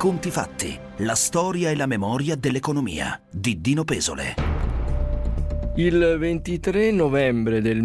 Conti fatti, la storia e la memoria dell'economia di Dino Pesole. Il 23 novembre del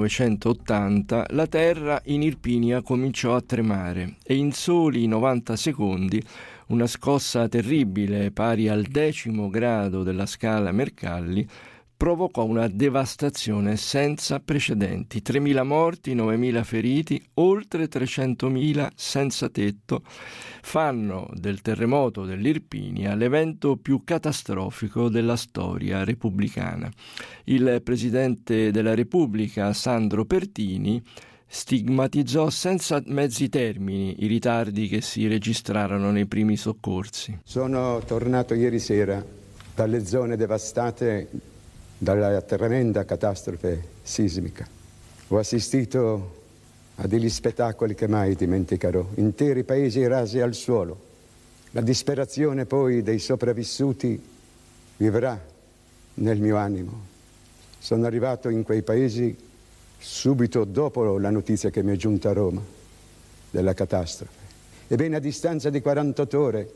1980 la terra in Irpinia cominciò a tremare e in soli 90 secondi una scossa terribile, pari al 10° grado della scala Mercalli, provocò una devastazione senza precedenti. 3.000 morti, 9.000 feriti, oltre 300.000 senza tetto fanno del terremoto dell'Irpinia l'evento più catastrofico della storia repubblicana. Il Presidente della Repubblica, Sandro Pertini, stigmatizzò senza mezzi termini i ritardi che si registrarono nei primi soccorsi. Sono tornato ieri sera dalle zone devastate dalla tremenda catastrofe sismica. Ho assistito a degli spettacoli che mai dimenticherò, interi paesi rasi al suolo. La disperazione poi dei sopravvissuti vivrà nel mio animo. Sono arrivato in quei paesi subito dopo la notizia che mi è giunta a Roma della catastrofe. Ebbene, a distanza di 48 ore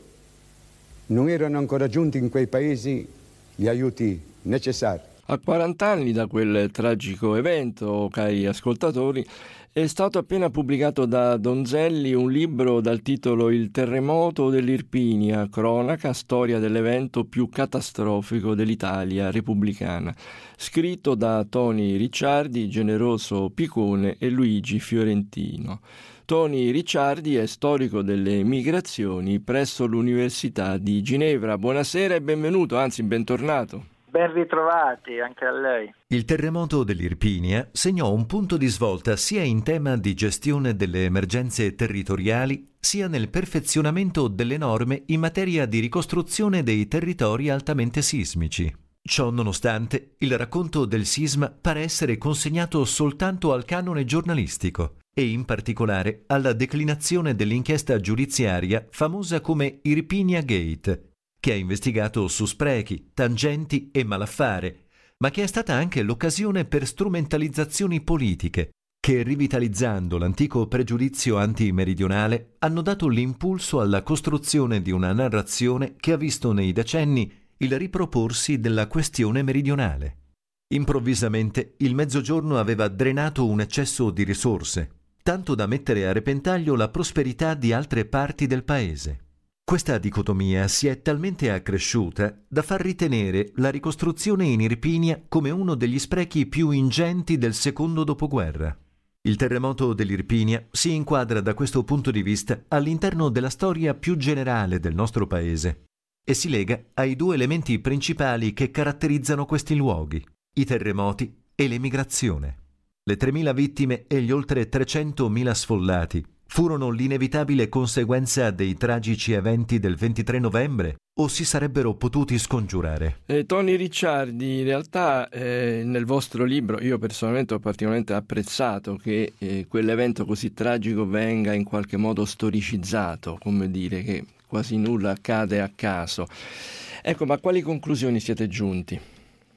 non erano ancora giunti in quei paesi gli aiuti necessari. A 40 anni da quel tragico evento, cari ascoltatori, è stato appena pubblicato da Donzelli un libro dal titolo Il terremoto dell'Irpinia, cronaca, storia dell'evento più catastrofico dell'Italia repubblicana, scritto da Toni Ricciardi, Generoso Picone e Luigi Fiorentino. Toni Ricciardi è storico delle migrazioni presso l'Università di Ginevra. Buonasera e benvenuto, anzi bentornato. Ben ritrovati anche a lei. Il terremoto dell'Irpinia segnò un punto di svolta sia in tema di gestione delle emergenze territoriali, sia nel perfezionamento delle norme in materia di ricostruzione dei territori altamente sismici. Ciò nonostante, il racconto del sisma pare essere consegnato soltanto al canone giornalistico e in particolare alla declinazione dell'inchiesta giudiziaria famosa come Irpinia Gate, che ha investigato su sprechi, tangenti e malaffare, ma che è stata anche l'occasione per strumentalizzazioni politiche che, rivitalizzando l'antico pregiudizio antimeridionale, hanno dato l'impulso alla costruzione di una narrazione che ha visto nei decenni il riproporsi della questione meridionale. Improvvisamente il Mezzogiorno aveva drenato un eccesso di risorse, tanto da mettere a repentaglio la prosperità di altre parti del paese. Questa dicotomia si è talmente accresciuta da far ritenere la ricostruzione in Irpinia come uno degli sprechi più ingenti del secondo dopoguerra. Il terremoto dell'Irpinia si inquadra da questo punto di vista all'interno della storia più generale del nostro paese e si lega ai due elementi principali che caratterizzano questi luoghi, i terremoti e l'emigrazione. Le 3.000 vittime e gli oltre 300.000 sfollati furono l'inevitabile conseguenza dei tragici eventi del 23 novembre o si sarebbero potuti scongiurare? Toni Ricciardi, in realtà nel vostro libro io personalmente ho particolarmente apprezzato che quell'evento così tragico venga in qualche modo storicizzato, come dire che quasi nulla accade a caso. Ecco, ma a quali conclusioni siete giunti?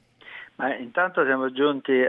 Intanto siamo giunti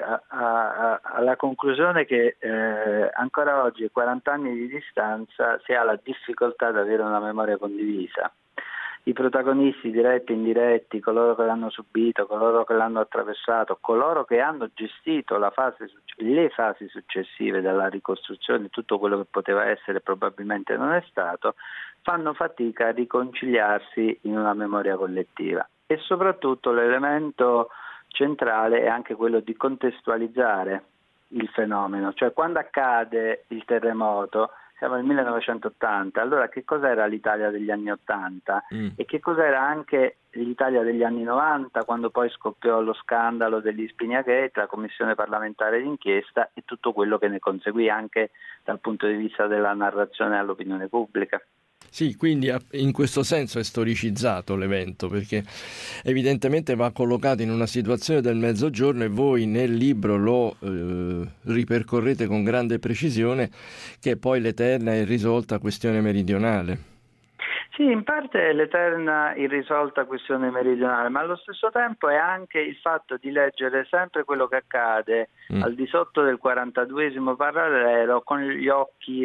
alla conclusione che ancora oggi, a 40 anni di distanza, si ha la difficoltà di avere una memoria condivisa. I protagonisti diretti e indiretti, coloro che l'hanno subito, coloro che l'hanno attraversato, coloro che hanno gestito le fasi successive della ricostruzione, tutto quello che poteva essere probabilmente non è stato, fanno fatica a riconciliarsi in una memoria collettiva. E soprattutto l'elemento centrale è anche quello di contestualizzare il fenomeno, cioè quando accade il terremoto, siamo nel 1980, allora che cos'era l'Italia degli anni 80 e che cos'era anche l'Italia degli anni 90 quando poi scoppiò lo scandalo degli Irpinia Gate, la commissione parlamentare d'inchiesta e tutto quello che ne conseguì anche dal punto di vista della narrazione all'opinione pubblica. Sì, quindi in questo senso è storicizzato l'evento, perché evidentemente va collocato in una situazione del Mezzogiorno e voi nel libro lo ripercorrete con grande precisione, che è poi l'eterna e irrisolta questione meridionale. Sì, in parte è l'eterna irrisolta questione meridionale, ma allo stesso tempo è anche il fatto di leggere sempre quello che accade al di sotto del 42esimo parallelo con gli occhi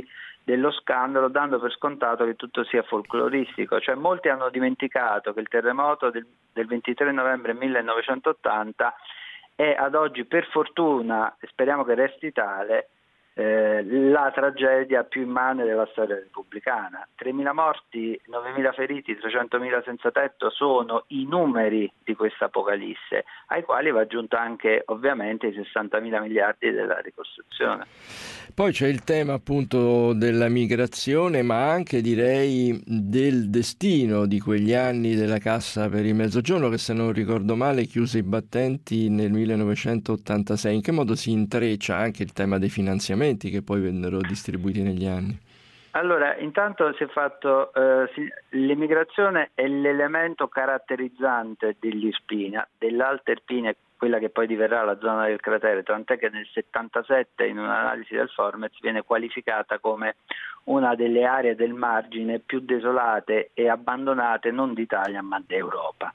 dello scandalo, dando per scontato che tutto sia folcloristico. Cioè molti hanno dimenticato che il terremoto del 23 novembre 1980 è ad oggi, per fortuna, e speriamo che resti tale, la tragedia più immane della storia repubblicana. 3.000 morti, 9.000 feriti, 300.000 senza tetto sono i numeri di questa apocalisse, ai quali va aggiunta anche ovviamente i 60.000 miliardi della ricostruzione. Poi c'è il tema appunto della migrazione, ma anche direi del destino di quegli anni della Cassa per il Mezzogiorno, che se non ricordo male chiuse i battenti nel 1986. In che modo si intreccia anche il tema dei finanziamenti che poi vennero distribuiti negli anni? Allora, intanto si è fatto, l'emigrazione è l'elemento caratterizzante degli Irpinia, dell'Alta Irpinia, quella che poi diverrà la zona del cratere, tant'è che nel 77 in un'analisi del Formez viene qualificata come una delle aree del margine più desolate e abbandonate non d'Italia ma d'Europa.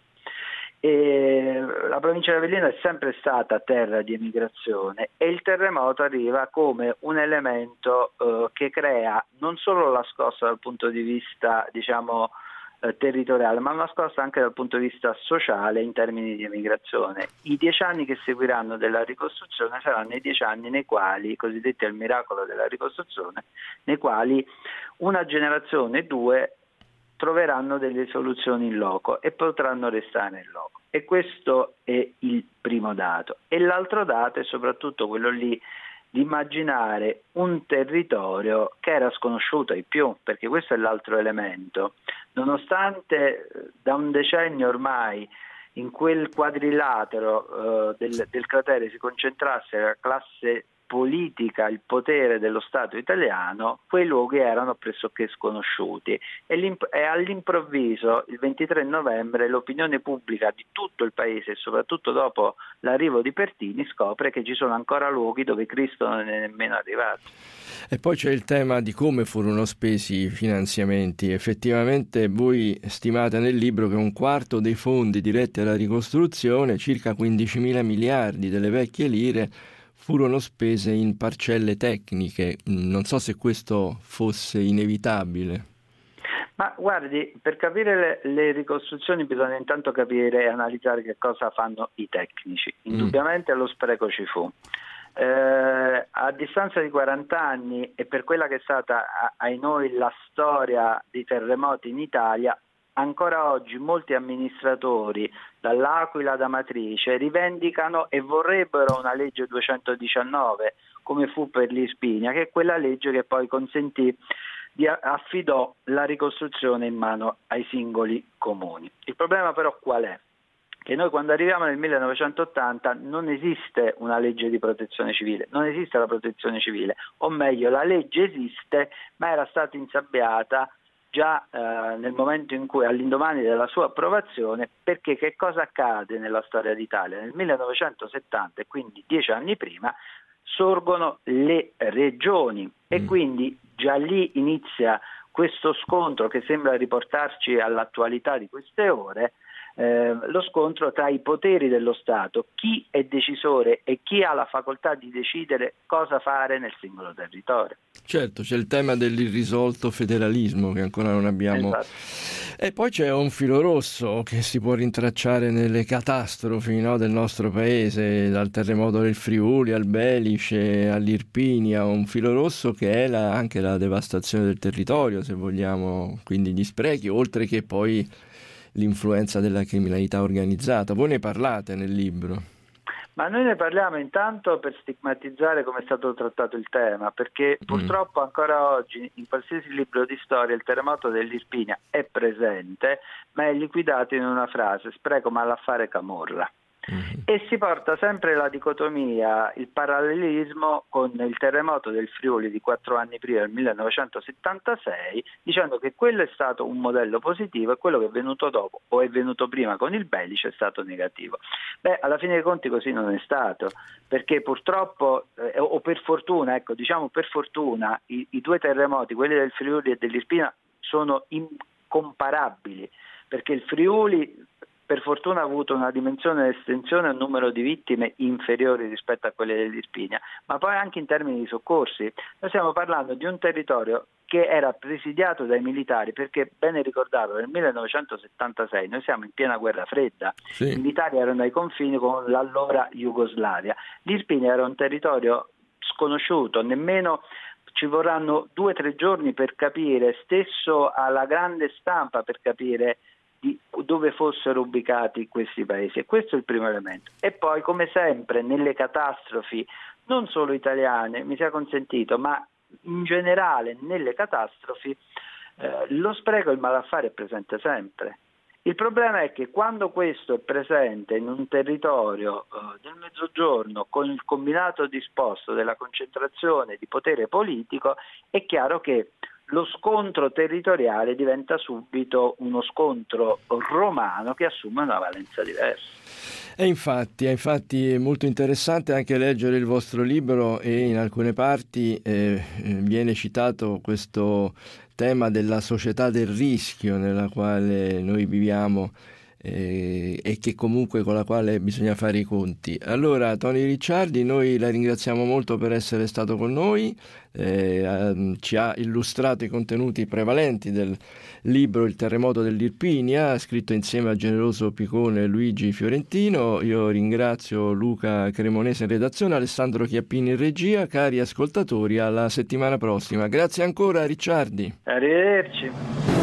E la provincia di Avellino è sempre stata terra di emigrazione e il terremoto arriva come un elemento che crea non solo la scossa dal punto di vista territoriale, ma una scossa anche dal punto di vista sociale in termini di emigrazione. I 10 anni che seguiranno della ricostruzione saranno i 10 anni nei quali, cosiddetti al miracolo della ricostruzione, nei quali una generazione, due, troveranno delle soluzioni in loco e potranno restare in loco. E questo è il primo dato. E l'altro dato è soprattutto quello lì di immaginare un territorio che era sconosciuto ai più, perché questo è l'altro elemento. Nonostante da un decennio ormai in quel quadrilatero del cratere si concentrasse la classe politica, il potere dello Stato italiano, quei luoghi erano pressoché sconosciuti e all'improvviso il 23 novembre l'opinione pubblica di tutto il paese e soprattutto dopo l'arrivo di Pertini scopre che ci sono ancora luoghi dove Cristo non è nemmeno arrivato. E poi c'è il tema di come furono spesi i finanziamenti. Effettivamente voi stimate nel libro che un quarto dei fondi diretti alla ricostruzione, circa 15.000 miliardi delle vecchie lire, furono spese in parcelle tecniche. Non so se questo fosse inevitabile. Ma guardi, per capire le ricostruzioni bisogna intanto capire e analizzare che cosa fanno i tecnici. Indubbiamente lo spreco ci fu. A distanza di 40 anni e per quella che è stata ai noi la storia dei terremoti in Italia, ancora oggi molti amministratori dall'Aquila ad Amatrice rivendicano e vorrebbero una legge 219 come fu per l'Irpinia, che è quella legge che poi consentì affidò la ricostruzione in mano ai singoli comuni. Il problema però qual è? Che noi quando arriviamo nel 1980 non esiste una legge di protezione civile, non esiste la protezione civile, o meglio la legge esiste ma era stata insabbiata già nel momento in cui, all'indomani della sua approvazione, perché che cosa accade nella storia d'Italia? Nel 1970, e quindi 10 anni prima, sorgono le regioni e quindi già lì inizia questo scontro che sembra riportarci all'attualità di queste ore, lo scontro tra i poteri dello Stato, chi è decisore e chi ha la facoltà di decidere cosa fare nel singolo territorio. Certo, c'è il tema dell'irrisolto federalismo che ancora non abbiamo. Esatto. E poi c'è un filo rosso che si può rintracciare nelle catastrofi, no, del nostro paese, dal terremoto del Friuli al Belice all'Irpinia, un filo rosso che è anche la devastazione del territorio, se vogliamo, quindi gli sprechi, oltre che poi l'influenza della criminalità organizzata. Voi ne parlate nel libro? Ma noi ne parliamo intanto per stigmatizzare come è stato trattato il tema, perché purtroppo ancora oggi in qualsiasi libro di storia il terremoto dell'Irpinia è presente, ma è liquidato in una frase: spreco malaffare camorra. E si porta sempre la dicotomia, il parallelismo con il terremoto del Friuli di 4 anni prima, del 1976, dicendo che quello è stato un modello positivo e quello che è venuto dopo o è venuto prima con il Belice è stato negativo. Beh, alla fine dei conti così non è stato, perché purtroppo, o per fortuna, ecco, diciamo per fortuna, i due terremoti, quelli del Friuli e dell'Irpinia, sono incomparabili, perché il Friuli per fortuna ha avuto una dimensione e estensione e un numero di vittime inferiori rispetto a quelle dell'Irpinia, ma poi anche in termini di soccorsi. Noi stiamo parlando di un territorio che era presidiato dai militari, perché bene ricordarlo, nel 1976 noi siamo in piena guerra fredda, sì. I militari erano ai confini con l'allora Jugoslavia, l'Irpinia era un territorio sconosciuto, nemmeno ci vorranno 2 o 3 giorni per capire, stesso alla grande stampa per capire di dove fossero ubicati questi paesi, e questo è il primo elemento. E poi, come sempre nelle catastrofi non solo italiane, mi sia consentito, ma in generale nelle catastrofi lo spreco e il malaffare è presente sempre. Il problema è che quando questo è presente in un territorio del Mezzogiorno con il combinato disposto della concentrazione di potere politico, è chiaro che lo scontro territoriale diventa subito uno scontro romano che assume una valenza diversa. E infatti è molto interessante anche leggere il vostro libro, e in alcune parti viene citato questo tema della società del rischio nella quale noi viviamo e che comunque con la quale bisogna fare i conti. Allora, Tony Ricciardi, noi la ringraziamo molto per essere stato con noi, ci ha illustrato i contenuti prevalenti del libro Il terremoto dell'Irpinia, scritto insieme a Generoso Picone e Luigi Fiorentino. Io ringrazio Luca Cremonese in redazione, Alessandro Chiappini in regia. Cari ascoltatori, alla settimana prossima. Grazie ancora, Ricciardi. Arrivederci.